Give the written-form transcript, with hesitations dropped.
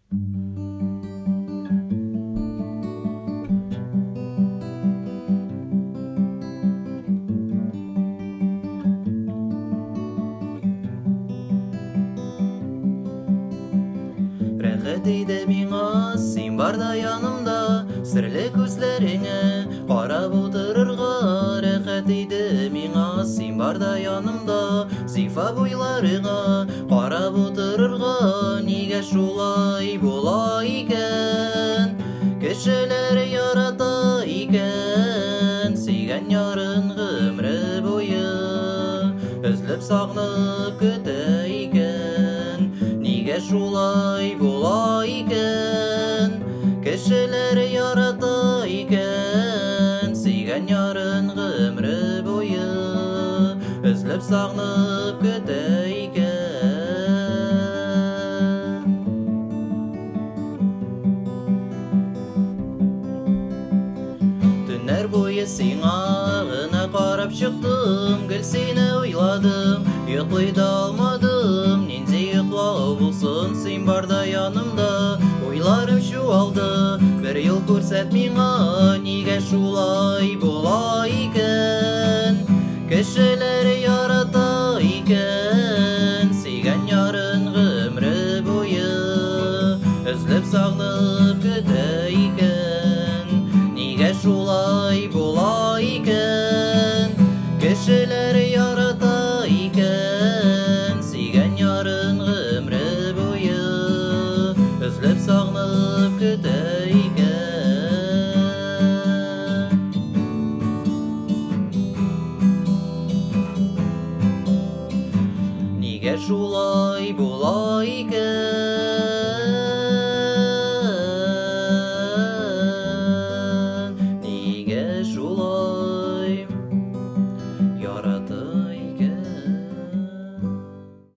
Рәхәт ейді миңа, сен барда янымда, сірлі көзлеріңе қарап отырырға. Рәхәт ейді миңа, сен барда янымда, зифа бойларыңа қарап отырырға. Неге шулай бола екен, кешелер ярата екен, сүйген ярын ғұмры бойы үзіліп сағынып күтә екен. Неге шулай бола екен, кешелер ярата екен, сүйген ярын ғұмры бойы үзіліп сағынып күтә екен. Түннәр бойы сиңа ғына қарап шықтым, гүл сені ойладым, ұйықлай да алмадым. Нендей ұйықлау болсын, сен барда янымда, ойларым шуалды, бір ел көрсәт миңа. Неге шулай бола екен, кешелер ярата екен, сүйген ярын ғұмры бойы үзіліп сағынып күтә екен. Неге шулай бола екен, кешелер ярата екен, сүйген ярын ғұмры бойы үзіліп сағынып күтә екен.